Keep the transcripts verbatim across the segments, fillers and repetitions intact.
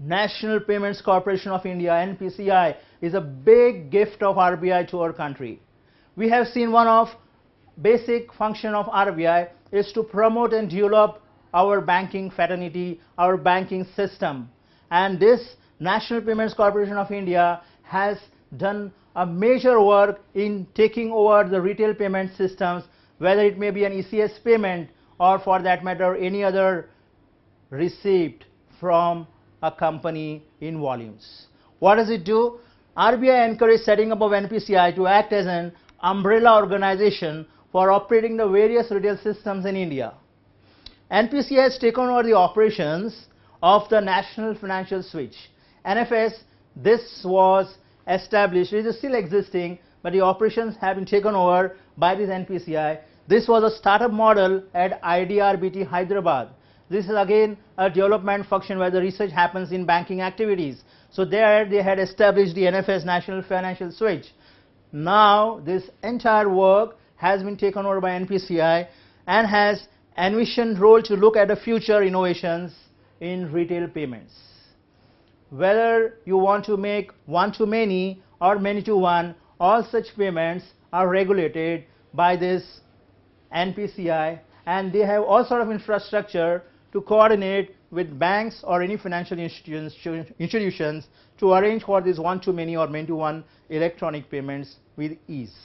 National Payments Corporation of India, N P C I, is a big gift of R B I to our country. We have seen one of basic function of R B I is to promote and develop our banking fraternity, our banking system. And this National Payments Corporation of India has done a major work in taking over the retail payment systems, whether it may be an E C S payment or for that matter any other receipt from a company in volumes. What does it do? R B I encouraged setting up of N P C I to act as an umbrella organization for operating the various retail systems in India. N P C I has taken over the operations of the National Financial Switch. N F S, this was established, it is still existing, but the operations have been taken over by this N P C I. This was a startup model at I D R B T Hyderabad. This is again a development function where the research happens in banking activities. So there they had established the N F S, National Financial Switch. Now this entire work has been taken over by N P C I and has envisioned role to look at the future innovations in retail payments. Whether you want to make one to many or many to one, all such payments are regulated by this N P C I, and they have all sort of infrastructure to coordinate with banks or any financial institutions, institutions to arrange for this one to many or many to one electronic payments with ease.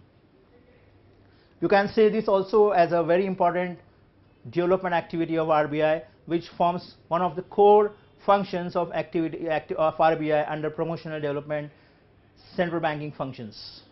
You can say this also as a very important development activity of R B I, which forms one of the core functions of activity acti of R B I under promotional development central banking functions.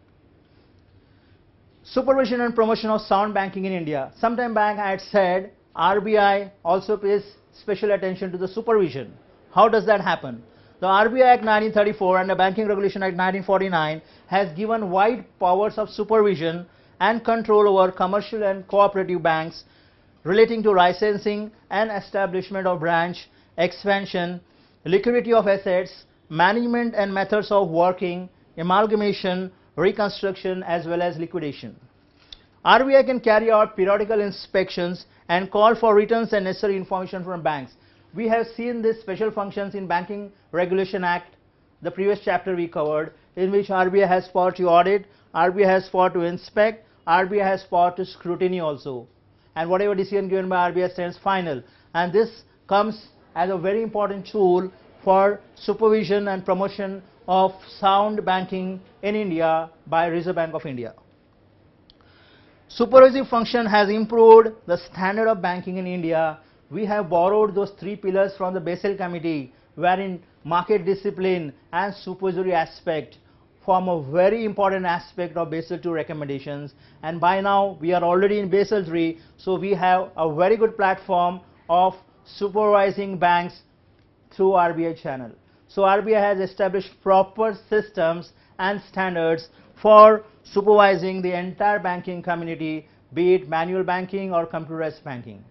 Supervision and promotion of sound banking in India. Sometime back I had said R B I also pays special attention to the supervision. How does that happen? The R B I Act nineteen thirty-four and the Banking Regulation Act nineteen forty-nine has given wide powers of supervision and control over commercial and cooperative banks relating to licensing and establishment of branch, expansion, liquidity of assets, management and methods of working, amalgamation, reconstruction as well as liquidation. R B I can carry out periodical inspections and call for returns and necessary information from banks. We have seen these special functions in Banking Regulation Act, the previous chapter we covered, in which R B I has power to audit, R B I has power to inspect, R B I has power to scrutiny also, and whatever decision given by R B I stands final, and this comes as a very important tool for supervision and promotion of sound banking in India by Reserve Bank of India. Supervisory function has improved the standard of banking in India. We have borrowed those three pillars from the Basel Committee, wherein market discipline and supervisory aspect form a very important aspect of Basel two recommendations, and by now we are already in Basel three, so we have a very good platform of supervising banks through R B I channel. So R B I has established proper systems and standards for supervising the entire banking community, be it manual banking or computerized banking.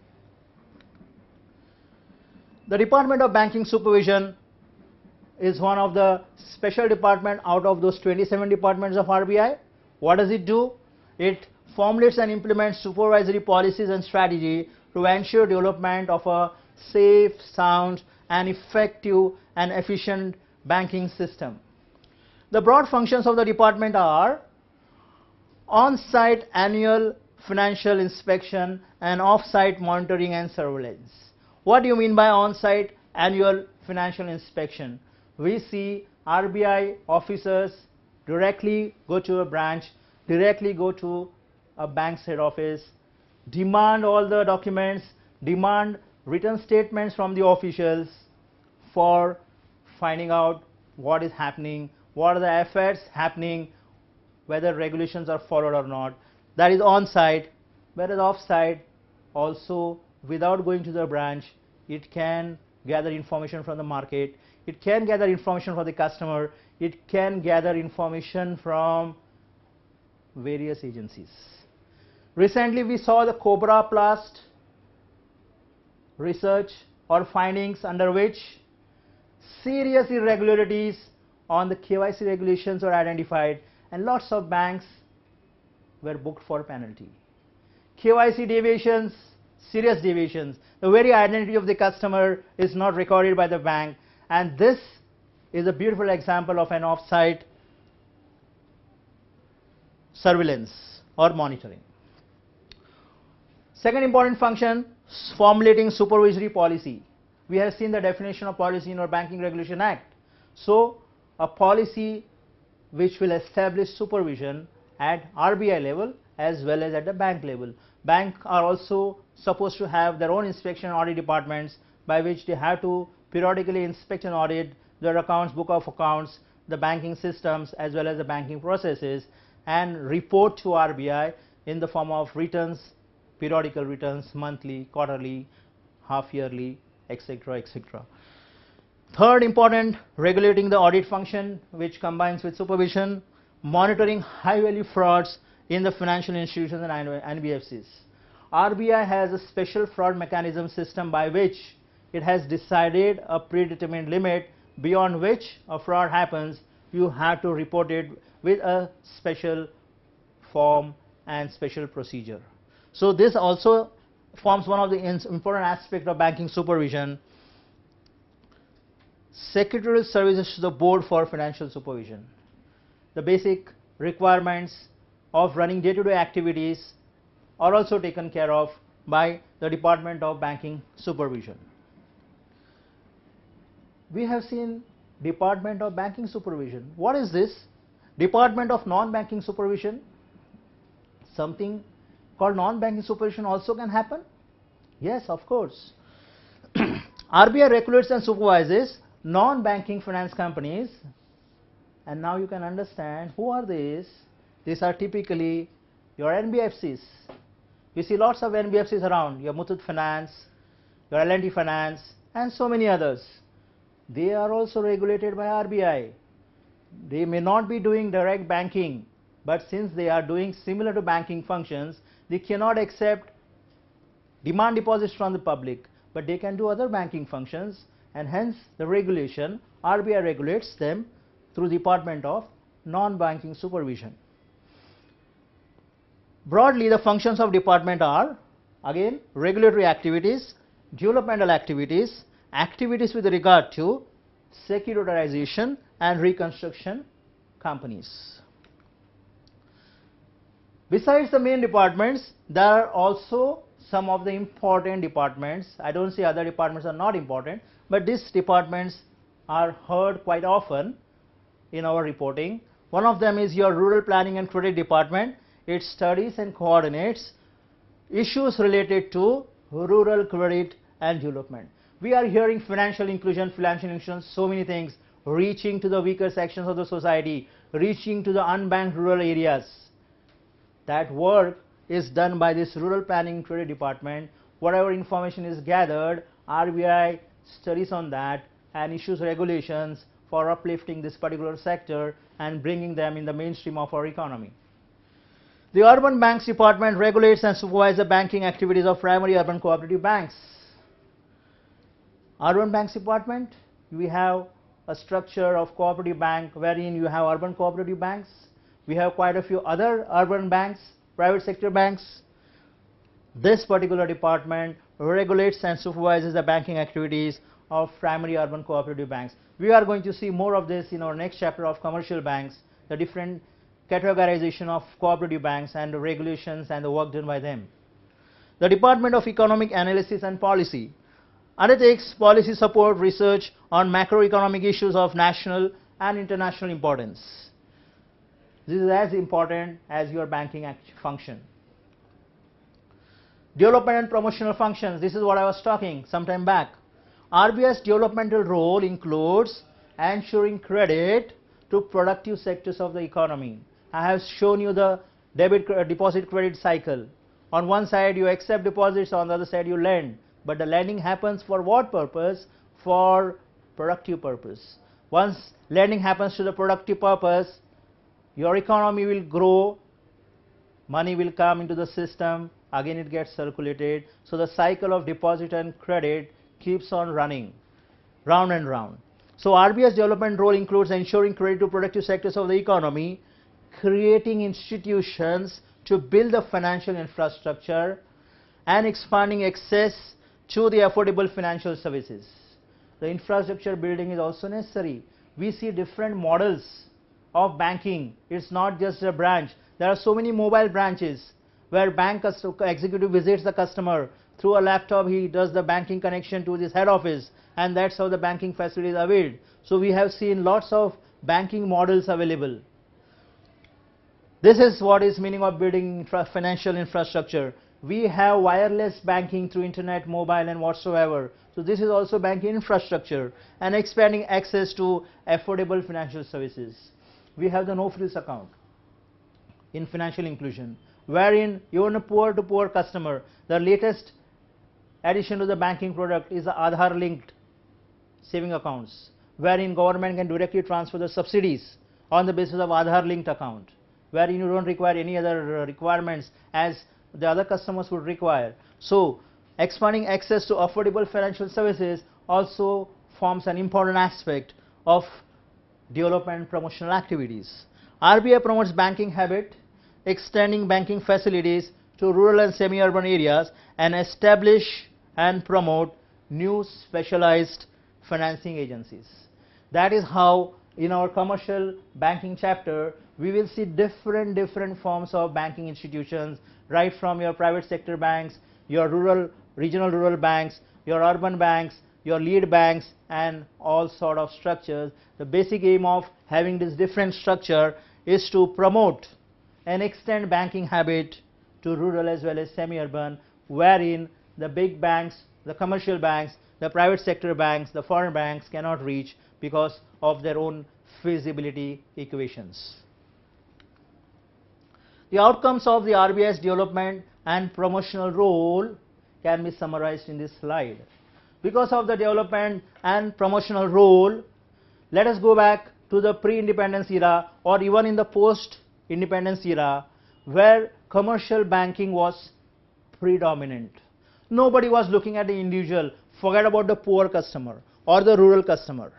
The Department of Banking Supervision is one of the special departments out of those twenty-seven departments of R B I. What does it do? It formulates and implements supervisory policies and strategy to ensure development of a safe, sound and effective and efficient banking system. The broad functions of the department are on-site annual financial inspection and off-site monitoring and surveillance. What do you mean by on-site annual financial inspection? We see R B I officers directly go to a branch, directly go to a bank's head office, demand all the documents, demand written statements from the officials for finding out what is happening, what are the efforts happening, whether regulations are followed or not. That is on-site. Whereas off-site, also without going to the branch, it can gather information from the market, it can gather information from the customer, it can gather information from various agencies. Recently we saw the Cobra Plast research or findings under which serious irregularities on the K Y C regulations were identified and lots of banks were booked for penalty. K Y C deviations, serious deviations, the very identity of the customer is not recorded by the bank, And this is a beautiful example of an off-site surveillance or monitoring. Second important function, formulating supervisory policy. We have seen the definition of policy in our Banking Regulation Act. So, a policy which will establish supervision at R B I level as well as at the bank level. Banks are also supposed to have their own inspection and audit departments by which they have to periodically inspect and audit their accounts, book of accounts, the banking systems as well as the banking processes, and report to R B I in the form of returns, periodical returns, monthly, quarterly, half yearly, et cetera, et cetera. Third important, regulating the audit function, which combines with supervision, monitoring high value frauds in the financial institutions and N B F Cs. R B I has a special fraud mechanism system by which it has decided a predetermined limit beyond which a fraud happens. You have to report it with a special form and special procedure. So this also forms one of the important aspects of banking supervision. Secretarial services to the Board for Financial Supervision. The basic requirements of running day-to-day activities are also taken care of by the Department of Banking Supervision. We have seen Department of Banking Supervision. What is this? Department of Non-Banking Supervision. Something called non-banking supervision also can happen? Yes, of course. R B I regulates and supervises non-banking finance companies, and now you can understand who are these. These are typically your N B F Cs. You see lots of N B F Cs around, your Muthoot Finance, your L and T Finance, and so many others. They are also regulated by R B I. They may not be doing direct banking, but since they are doing similar to banking functions, they cannot accept demand deposits from the public, but they can do other banking functions, and hence the regulation, R B I regulates them through Department of Non-Banking Supervision. Broadly, the functions of department are, again, regulatory activities, developmental activities, activities with regard to securitization and reconstruction companies. Besides the main departments, there are also some of the important departments. I don't say other departments are not important, but these departments are heard quite often in our reporting. One of them is your Rural Planning and Credit Department. It studies and coordinates issues related to rural credit and development. We are hearing financial inclusion, financial inclusion, so many things, reaching to the weaker sections of the society, reaching to the unbanked rural areas. That work is done by this Rural Planning and Credit Department. Whatever information is gathered, R B I studies on that and issues regulations for uplifting this particular sector and bringing them in the mainstream of our economy. The Urban Banks Department regulates and supervises the banking activities of primary urban cooperative banks. Urban Banks Department, we have a structure of cooperative bank wherein you have urban cooperative banks. We have quite a few other urban banks, private sector banks. This particular department regulates and supervises the banking activities of primary urban cooperative banks. We are going to see more of this in our next chapter of commercial banks, the different categorization of cooperative banks and the regulations and the work done by them. The Department of Economic Analysis and Policy undertakes policy support research on macroeconomic issues of national and international importance. This is as important as your banking act function. Development and promotional functions, this is what I was talking some time back. R B I's developmental role includes ensuring credit to productive sectors of the economy. I have shown you the debit deposit credit cycle. On one side you accept deposits, on the other side you lend. But the lending happens for what purpose? For productive purpose. Once lending happens to the productive purpose, your economy will grow, money will come into the system, again it gets circulated. So the cycle of deposit and credit keeps on running round and round. So R B I's development role includes ensuring credit to productive sectors of the economy, creating institutions to build the financial infrastructure, and expanding access to the affordable financial services. the infrastructure building is also necessary. We see different models of banking. It's not just a branch. There are so many mobile branches where bank executive visits the customer. Through a laptop, he does the banking connection to this head office, and that's how the banking facilities are availed. So we have seen lots of banking models available. This is what is meaning of building infra financial infrastructure. We have wireless banking through internet, mobile, and whatsoever. So this is also banking infrastructure and expanding access to affordable financial services. We have the no frills account in financial inclusion, wherein even a poor to poor customer, the latest addition to the banking product is the Aadhaar linked saving accounts, wherein government can directly transfer the subsidies on the basis of Aadhaar linked account, wherein you don't require any other requirements as the other customers would require. So expanding access to affordable financial services also forms an important aspect of development promotional activities. R B I promotes banking habit, extending banking facilities to rural and semi-urban areas, and establish and promote new specialized financing agencies. That is how in our commercial banking chapter we will see different different forms of banking institutions, right from your private sector banks, your rural regional rural banks, your urban banks, your lead banks, and all sort of structures. The basic aim of having this different structure is to promote and extend banking habit to rural as well as semi-urban, wherein the big banks, the commercial banks, the private sector banks, the foreign banks cannot reach because of their own feasibility equations. The outcomes of the R B I's development and promotional role can be summarized in this slide. Because of the development and promotional role, let us go back to the pre-independence era or even in the post-independence era, where commercial banking was predominant. Nobody was looking at the individual, forget about the poor customer or the rural customer.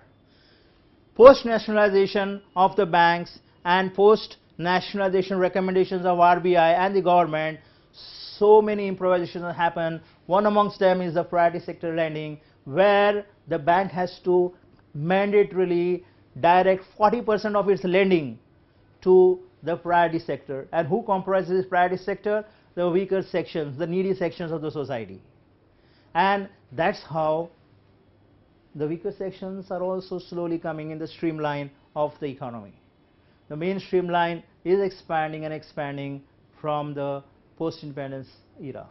Post-nationalization of the banks and post-nationalization recommendations of R B I and the government, so many improvisations happen. One amongst them is the priority sector lending, where the bank has to mandatorily direct forty percent of its lending to the priority sector. And who comprises this priority sector? The weaker sections, the needy sections of the society. And that's how the weaker sections are also slowly coming in the streamline of the economy. The main streamline is expanding and expanding from the post-independence era.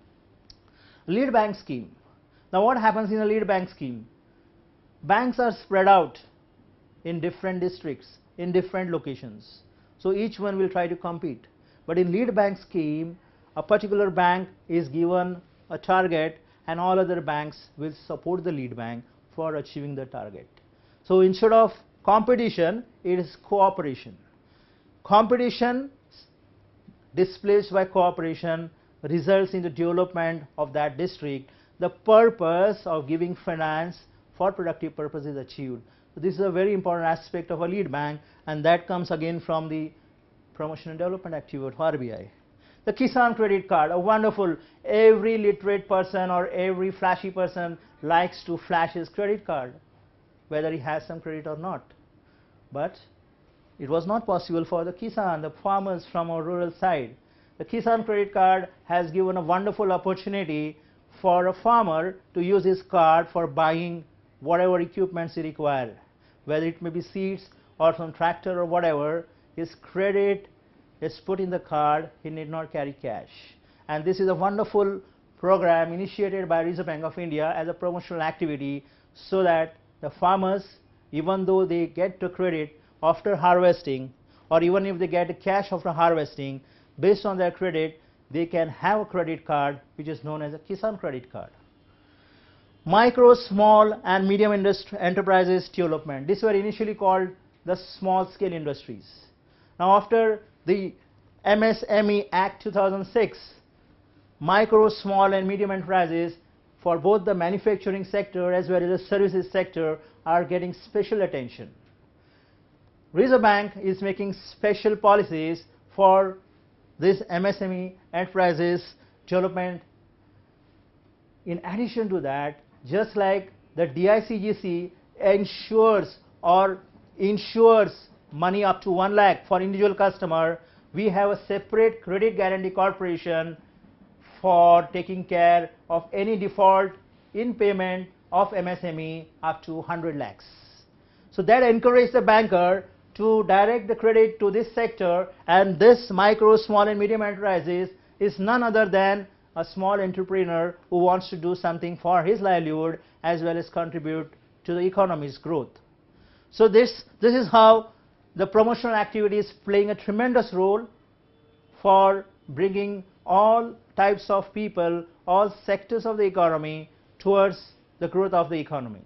Lead bank scheme. Now what happens in a lead bank scheme? Banks are spread out in different districts, in different locations. So each one will try to compete. But in lead bank scheme, a particular bank is given a target and all other banks will support the lead bank for achieving the target. So instead of competition, it is cooperation. Competition displaced by cooperation results in the development of that district. The purpose of giving finance for productive purpose is achieved. So this is a very important aspect of a lead bank, and that comes again from the promotion and development activity of R B I. The Kisan credit card, a wonderful, every literate person or every flashy person likes to flash his credit card, whether he has some credit or not. But it was not possible for the Kisan, the farmers from our rural side. The Kisan credit card has given a wonderful opportunity for a farmer to use his card for buying whatever equipments he requires, whether it may be seeds or some tractor or whatever. His credit is put in the card, he need not carry cash. And this is a wonderful program initiated by Reserve Bank of India as a promotional activity, so that the farmers, even though they get the credit after harvesting, or even if they get the cash after harvesting, based on their credit, they can have a credit card which is known as a Kisan credit card. Micro, small and medium industry enterprises development. These were initially called the small scale industries. Now after the M S M E Act two thousand six, micro, small and medium enterprises for both the manufacturing sector as well as the services sector are getting special attention. Reserve Bank is making special policies for this M S M E enterprises development. In addition to that, just like the D I C G C ensures or insures money up to one lakh for individual customer. We have a separate credit guarantee corporation for taking care of any default in payment of M S M E up to one hundred lakhs. So that encourages the banker to direct the credit to this sector, and this micro, small and medium enterprises is none other than a small entrepreneur who wants to do something for his livelihood as well as contribute to the economy's growth. So this, this is how the promotional activity is playing a tremendous role for bringing all types of people, all sectors of the economy towards the growth of the economy.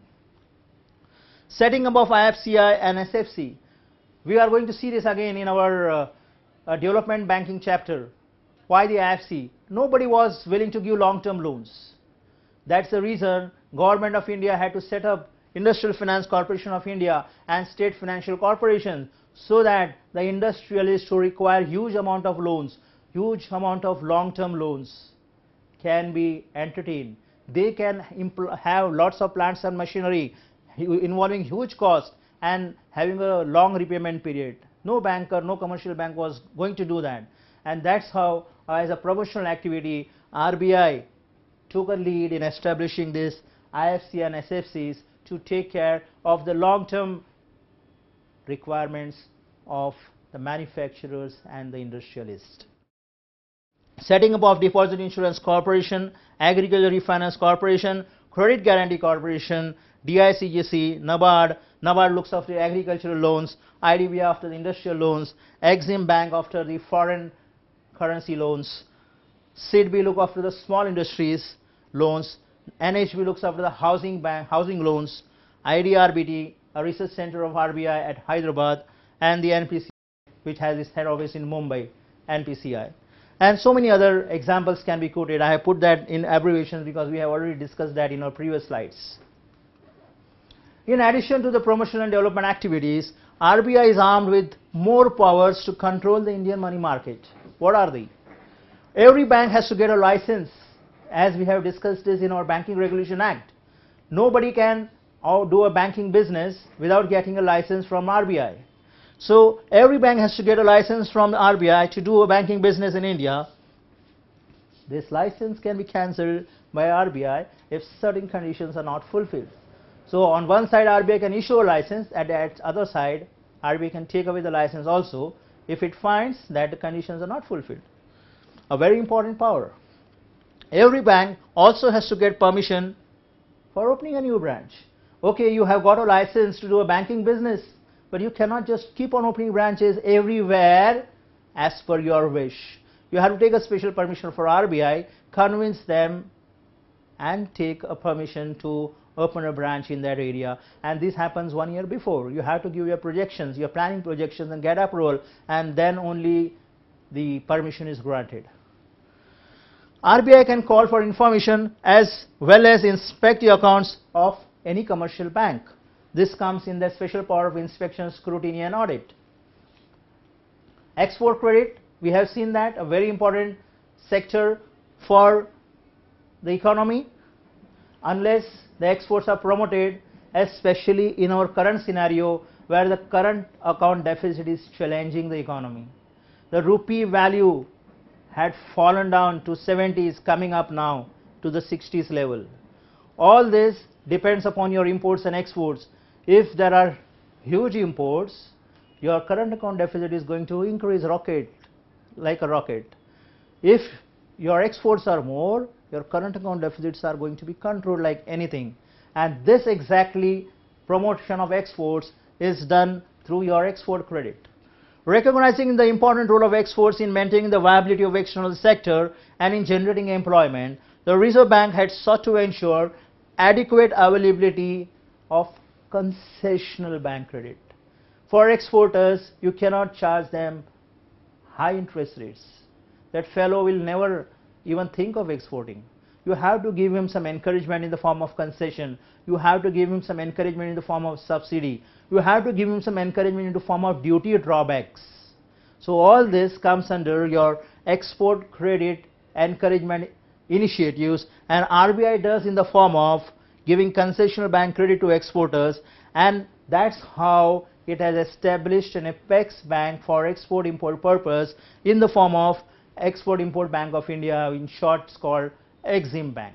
Setting up of I F C I and S F C. We are going to see this again in our uh, uh, development banking chapter. Why the I F C? Nobody was willing to give long-term loans. That's the reason Government of India had to set up Industrial Finance Corporation of India and State Financial Corporation, so that the industrialists who require huge amount of loans, huge amount of long-term loans can be entertained. They can have lots of plants and machinery involving huge cost and having a long repayment period. No banker, no commercial bank was going to do that. And that's how, uh, as a promotional activity, R B I took a lead in establishing this I F C and S F Cs to take care of the long-term requirements of the manufacturers and the industrialists. Setting up of Deposit Insurance Corporation, Agriculture Refinance Corporation, Credit Guarantee Corporation, D I C G C, NABARD. NABARD looks after the agricultural loans, I D B I after the industrial loans, Exim Bank after the foreign currency loans, S I D B look after the small industries loans, N H B looks after the housing bank, housing loans, I D R B T, a research center of R B I at Hyderabad, and the N P C I, which has its head office in Mumbai, N P C I. And so many other examples can be quoted. I have put that in abbreviations because we have already discussed that in our previous slides. In addition to the promotional and development activities, R B I is armed with more powers to control the Indian money market. What are they? Every bank has to get a license, as we have discussed this in our Banking Regulation Act. Nobody can do a banking business without getting a license from R B I. So every bank has to get a license from the R B I to do a banking business in India. This license can be cancelled by R B I if certain conditions are not fulfilled. So on one side R B I can issue a license, at the other side R B I can take away the license also if it finds that the conditions are not fulfilled. A very important power. Every bank also has to get permission for opening a new branch. Okay, you have got a license to do a banking business, but you cannot just keep on opening branches everywhere as per your wish. You have to take a special permission for R B I, convince them and take a permission to open a branch in that area, and this happens one year before. You have to give your projections, your planning projections, and get approval, and then only the permission is granted. R B I can call for information as well as inspect the accounts of any commercial bank. This comes in the special power of inspection, scrutiny and audit. Export credit, we have seen that, a very important sector for the economy. Unless the exports are promoted, especially in our current scenario where the current account deficit is challenging the economy. The rupee value had fallen down to seventies, coming up now to the sixties level. All this depends upon your imports and exports. If there are huge imports, your current account deficit is going to increase rocket, like a rocket. If your exports are more, your current account deficits are going to be controlled like anything. And this exactly, promotion of exports, is done through your export credit. Recognizing the important role of exports in maintaining the viability of external sector and in generating employment, the Reserve Bank had sought to ensure adequate availability of concessional bank credit. For exporters, you cannot charge them high interest rates. That fellow will never even think of exporting. You have to give him some encouragement in the form of concession. You have to give him some encouragement in the form of subsidy. You have to give him some encouragement in the form of duty drawbacks. So all this comes under your export credit encouragement initiatives, and R B I does in the form of giving concessional bank credit to exporters, and that's how it has established an apex bank for export-import purpose in the form of Export-Import Bank of India, in short it's called Exim Bank.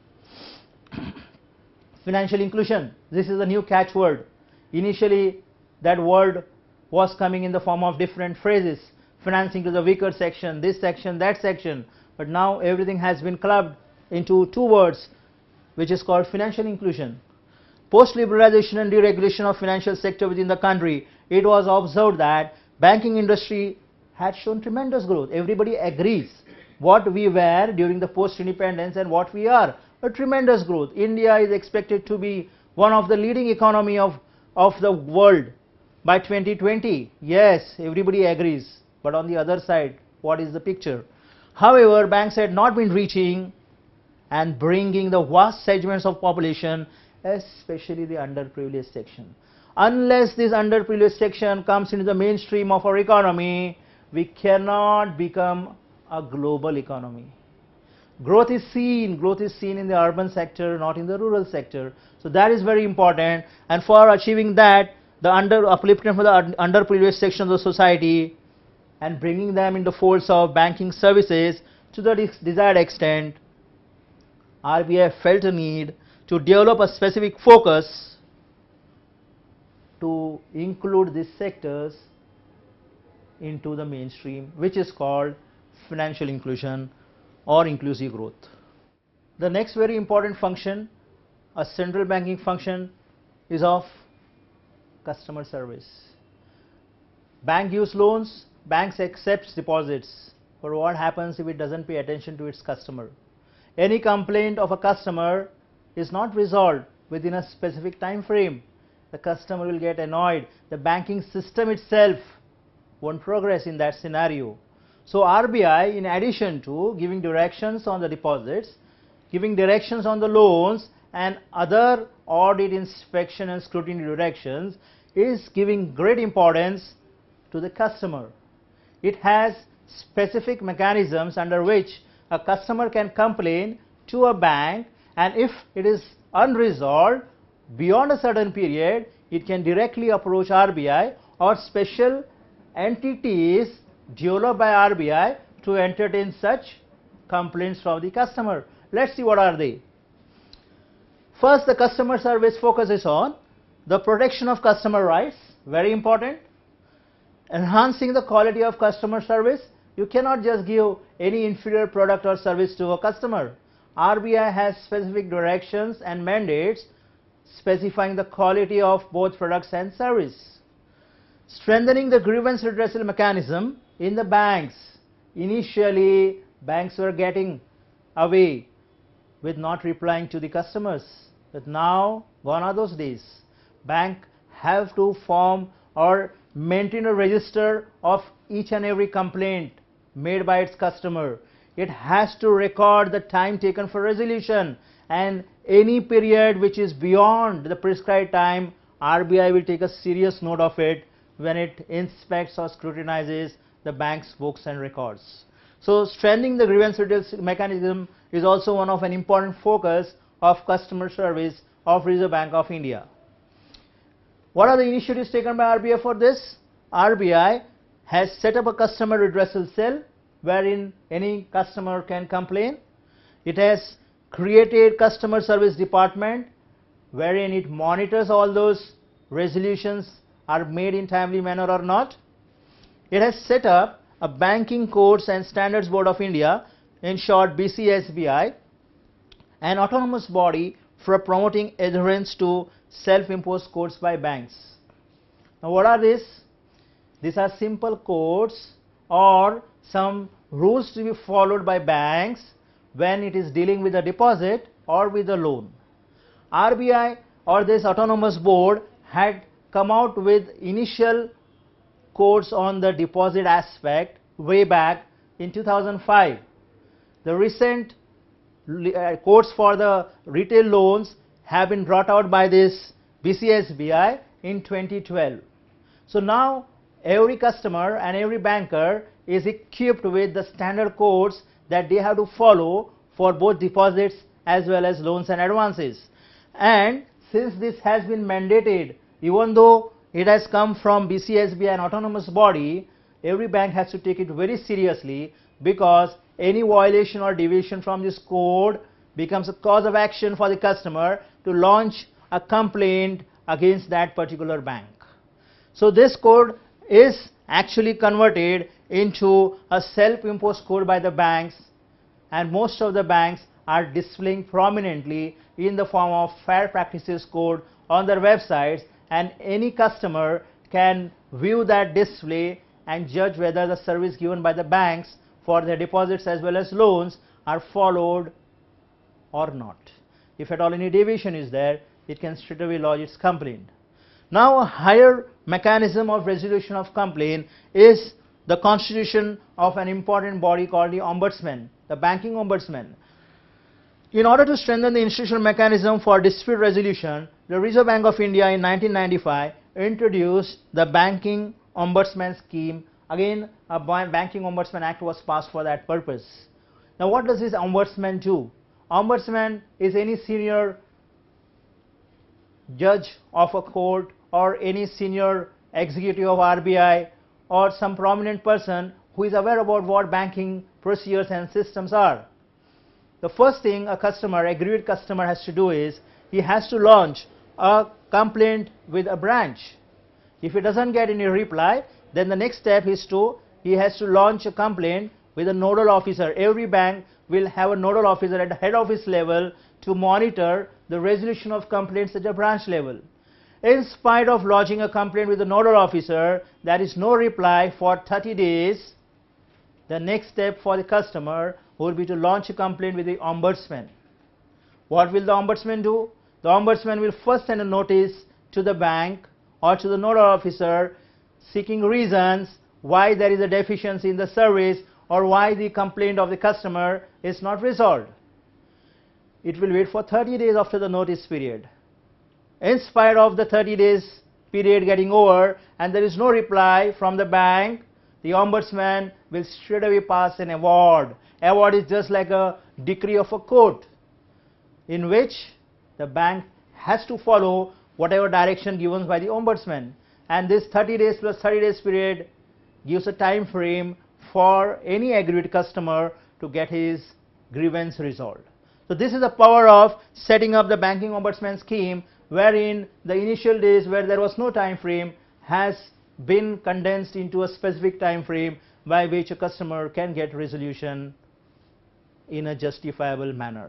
Financial inclusion, this is a new catchword. Initially that word was coming in the form of different phrases, financing to the weaker section, this section, that section, but now everything has been clubbed into two words, which is called financial inclusion. Post-liberalization and deregulation of financial sector within the country, it was observed that banking industry had shown tremendous growth. Everybody agrees what we were during the post-independence and what we are, a tremendous growth. India is expected to be one of the leading economy of, of the world by twenty twenty. Yes, everybody agrees, but on the other side, what is the picture? However, banks had not been reaching and bringing the vast segments of population, especially the underprivileged section. Unless this underprivileged section comes into the mainstream of our economy, we cannot become a global economy. Growth is seen, growth is seen in the urban sector, not in the rural sector. So that is very important, and for achieving that, the under upliftment for the underprivileged section of the society and bringing them in the folds of banking services to the desired extent, R B I felt a need to develop a specific focus to include these sectors into the mainstream, which is called financial inclusion or inclusive growth. The next very important function, a central banking function, is of customer service. Bank gives loans, banks accepts deposits, but what happens if it doesn't pay attention to its customer? Any complaint of a customer is not resolved within a specific time frame. The customer will get annoyed. The banking system itself won't progress in that scenario. So R B I, in addition to giving directions on the deposits, giving directions on the loans and other audit, inspection and scrutiny directions, is giving great importance to the customer. It has specific mechanisms under which a customer can complain to a bank, and if it is unresolved beyond a certain period, it can directly approach R B I or special entities developed by R B I to entertain such complaints from the customer. Let's see what are they. First, the customer service focuses on the protection of customer rights, very important. Enhancing the quality of customer service. You cannot just give any inferior product or service to a customer. R B I has specific directions and mandates specifying the quality of both products and service. Strengthening the grievance redressal mechanism in the banks. Initially, banks were getting away with not replying to the customers, but now gone are those days. Bank have to form or maintain a register of each and every complaint made by its customer. It has to record the time taken for resolution, and any period which is beyond the prescribed time, R B I will take a serious note of it when it inspects or scrutinizes the bank's books and records. So strengthening the grievance redressal mechanism is also one of an important focus of customer service of Reserve Bank of India. What are the initiatives taken by R B I for this? R B I has set up a customer redressal cell wherein any customer can complain. It has created customer service department wherein it monitors all those resolutions are made in timely manner or not. It has set up a Banking Codes and Standards Board of India, in short B C S B I, an autonomous body for promoting adherence to self-imposed codes by banks. Now what are these? These are simple codes or some rules to be followed by banks when it is dealing with a deposit or with a loan. R B I or this autonomous board had come out with initial codes on the deposit aspect way back in two thousand five. The recent uh, codes for the retail loans have been brought out by this B C S B I in twenty twelve. So now every customer and every banker is equipped with the standard codes that they have to follow for both deposits as well as loans and advances. And since this has been mandated, even though it has come from B C S B, an autonomous body, every bank has to take it very seriously, because any violation or deviation from this code becomes a cause of action for the customer to launch a complaint against that particular bank. So this code is actually converted into a self-imposed code by the banks, and most of the banks are displaying prominently in the form of fair practices code on their websites, and any customer can view that display and judge whether the service given by the banks for their deposits as well as loans are followed or not. If at all any deviation is there, it can straightaway lodge its complaint. Now, a higher mechanism of resolution of complaint is the constitution of an important body called the Ombudsman, the Banking Ombudsman. In order to strengthen the institutional mechanism for dispute resolution, the Reserve Bank of India in nineteen ninety-five introduced the Banking Ombudsman scheme. Again, a Banking Ombudsman Act was passed for that purpose. Now, what does this Ombudsman do? Ombudsman is any senior judge of a court or any senior executive of R B I or some prominent person who is aware about what banking procedures and systems are. The first thing a customer, aggrieved customer, has to do is he has to launch a complaint with a branch. If he doesn't get any reply, then the next step is to he has to launch a complaint with a nodal officer. Every bank will have a nodal officer at the head office level to monitor the resolution of complaints at the branch level. In spite of lodging a complaint with the nodal officer, there is no reply for thirty days. The next step for the customer will be to launch a complaint with the Ombudsman. What will the Ombudsman do? The Ombudsman will first send a notice to the bank or to the nodal officer seeking reasons why there is a deficiency in the service or why the complaint of the customer is not resolved. It will wait for thirty days after the notice period. In spite of the thirty days period getting over and there is no reply from the bank, the Ombudsman will straight away pass an award. Award is just like a decree of a court in which the bank has to follow whatever direction given by the Ombudsman, and this thirty days plus thirty days period gives a time frame for any aggrieved customer to get his grievance resolved. So this is the power of setting up the Banking Ombudsman scheme, wherein the initial days where there was no time frame has been condensed into a specific time frame by which a customer can get resolution in a justifiable manner.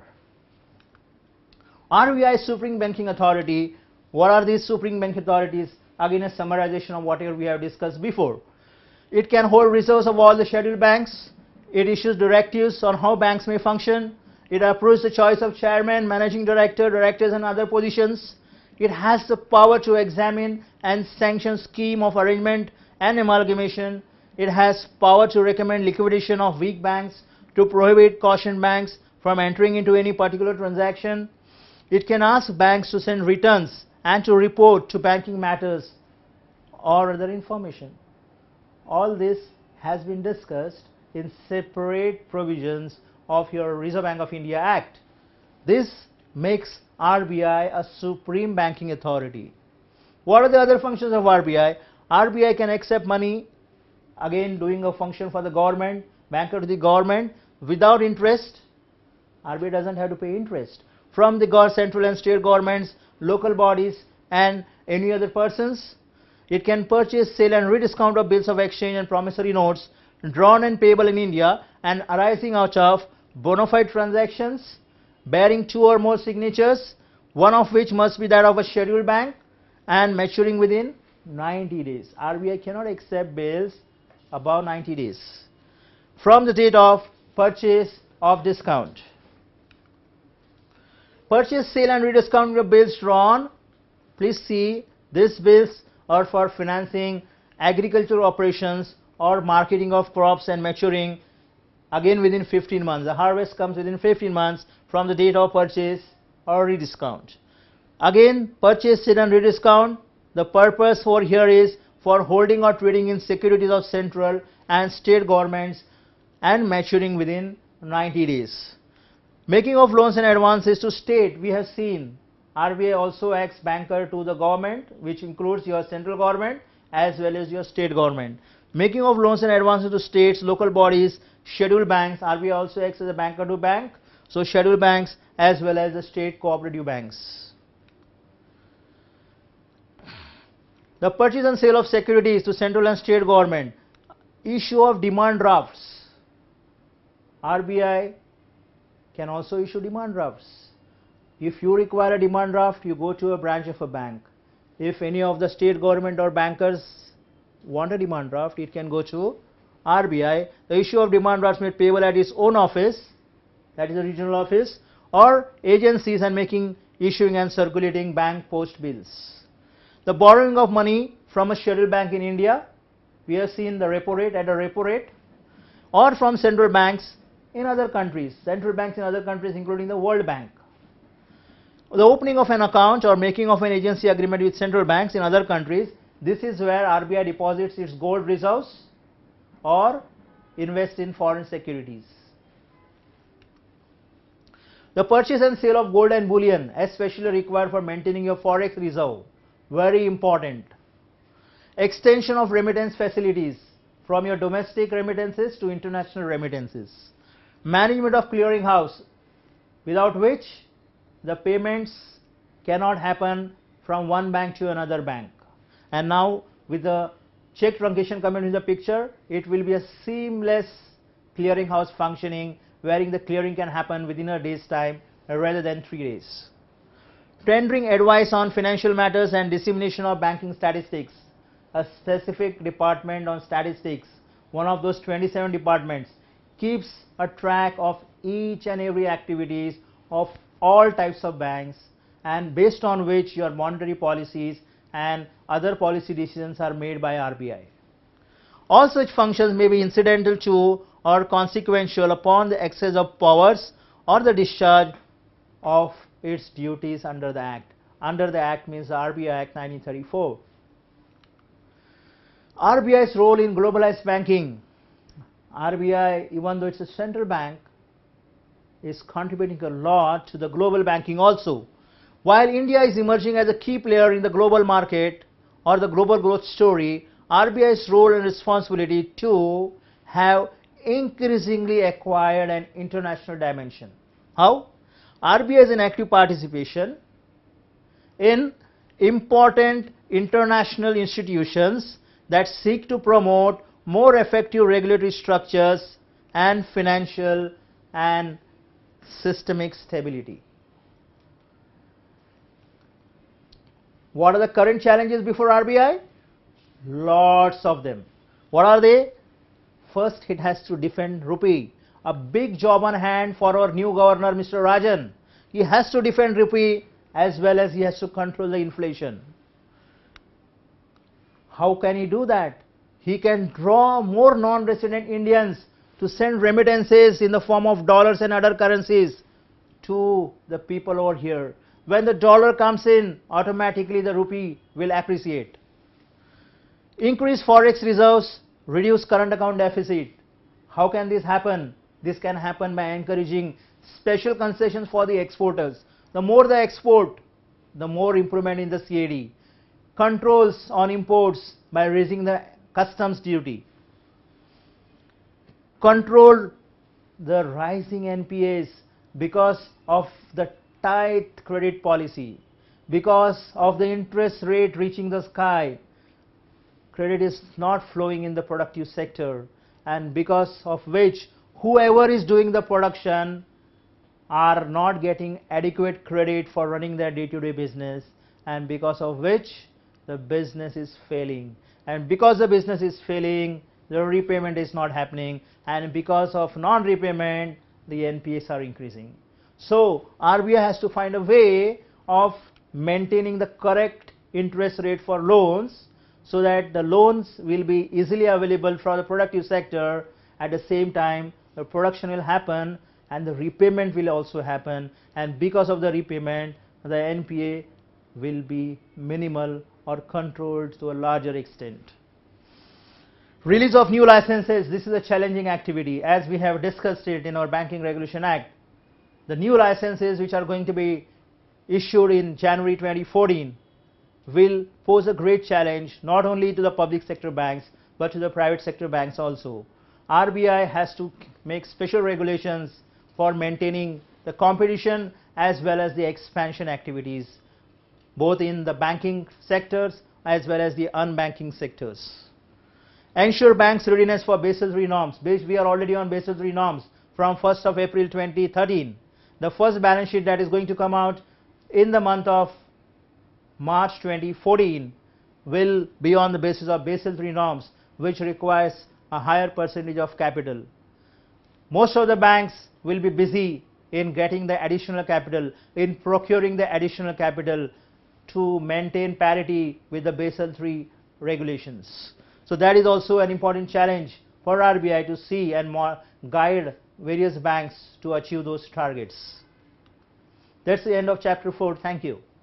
R B I Supreme Banking Authority. What are these Supreme Banking Authorities? Again, a summarization of whatever we have discussed before. It can hold reserves of all the scheduled banks. It issues directives on how banks may function. It approves the choice of chairman, managing director, directors and other positions. It has the power to examine and sanction scheme of arrangement and amalgamation. It has power to recommend liquidation of weak banks, to prohibit caution banks from entering into any particular transaction. It can ask banks to send returns and to report to banking matters or other information. All this has been discussed in separate provisions of your Reserve Bank of India Act. This makes R B I a supreme banking authority. What are the other functions of R B I? R B I can accept money, again doing a function for the government, banker to the government, without interest. R B I doesn't have to pay interest from the central and state governments, local bodies and any other persons. It can purchase, sell and rediscount of bills of exchange and promissory notes drawn and payable in India and arising out of bona fide transactions bearing two or more signatures, one of which must be that of a scheduled bank and maturing within ninety days. R B I cannot accept bills above ninety days from the date of purchase of discount. Purchase, sale and rediscount of bills drawn. Please see, these bills are for financing agricultural operations or marketing of crops and maturing again within fifteen months. The harvest comes within fifteen months from the date of purchase or rediscount. Again, purchase, sale and rediscount. The purpose for here is for holding or trading in securities of central and state governments and maturing within ninety days. Making of loans and advances to state. We have seen R B I also acts banker to the government, which includes your central government as well as your state government. Making of loans and advances to states, local bodies, scheduled banks. R B I also acts as a banker to bank, so scheduled banks as well as the state cooperative banks. The purchase and sale of securities to central and state government. Issue of demand drafts. R B I can also issue demand drafts. If you require a demand draft, you go to a branch of a bank. If any of the state government or bankers want a demand draft, it can go to R B I. The issue of demand drafts made payable at its own office, that is a regional office, or agencies, and making, issuing and circulating bank post bills. The borrowing of money from a scheduled bank in India, we have seen the repo rate at a repo rate, or from central banks in other countries, central banks in other countries including the World Bank. The opening of an account or making of an agency agreement with central banks in other countries, this is where R B I deposits its gold reserves or invests in foreign securities. The purchase and sale of gold and bullion, especially required for maintaining your forex reserve, very important. Extension of remittance facilities from your domestic remittances to international remittances. Management of clearing house, without which the payments cannot happen from one bank to another bank. And now with the check truncation coming in the picture, it will be a seamless clearing house functioning, wherein the clearing can happen within a day's time rather than three days. Tendering advice on financial matters and dissemination of banking statistics. A specific department on statistics, one of those twenty-seven departments, keeps a track of each and every activities of all types of banks, and based on which your monetary policies and other policy decisions are made by R B I. All such functions may be incidental to or consequential upon the excess of powers or the discharge of its duties under the Act. Under the Act means the R B I Act nineteen thirty-four. R B I's role in globalized banking. R B I, even though it's a central bank, is contributing a lot to the global banking also. While India is emerging as a key player in the global market or the global growth story, R B I's role and responsibility too have increasingly acquired an international dimension. How? R B I is in active participation in important international institutions that seek to promote more effective regulatory structures and financial and systemic stability. What are the current challenges before R B I? Lots of them. What are they? First, it has to defend rupee. A big job on hand for our new governor, Mister Rajan. He has to defend rupee as well as he has to control the inflation. How can he do that? He can draw more non-resident Indians to send remittances in the form of dollars and other currencies to the people over here. When the dollar comes in, automatically the rupee will appreciate. Increase forex reserves, reduce current account deficit. How can this happen? This can happen by encouraging special concessions for the exporters. The more the export, the more improvement in the C A D. Controls on imports by raising the customs duty. Control the rising N P As because of the tight credit policy, because of the interest rate reaching the sky. Credit is not flowing in the productive sector, and because of which whoever is doing the production are not getting adequate credit for running their day-to-day business, and because of which the business is failing. And because the business is failing, the repayment is not happening, and because of non-repayment, the N P As are increasing. So R B I has to find a way of maintaining the correct interest rate for loans, so that the loans will be easily available for the productive sector. At the same time, the production will happen and the repayment will also happen, and because of the repayment, the N P A will be minimal or controlled to a larger extent. Release of new licenses. This is a challenging activity, as we have discussed it in our Banking Regulation Act. The new licenses which are going to be issued in January twenty fourteen will pose a great challenge not only to the public sector banks but to the private sector banks also. R B I has to make special regulations for maintaining the competition as well as the expansion activities both in the banking sectors as well as the unbanking sectors. Ensure banks' readiness for Basel three norms. We are already on Basel three norms from first of April twenty thirteen. The first balance sheet that is going to come out in the month of March twenty fourteen will be on the basis of Basel three norms, which requires a higher percentage of capital. Most of the banks will be busy in getting the additional capital, in procuring the additional capital to maintain parity with the Basel three regulations. So that is also an important challenge for R B I to see and more guide various banks to achieve those targets. That's the end of chapter four. Thank you.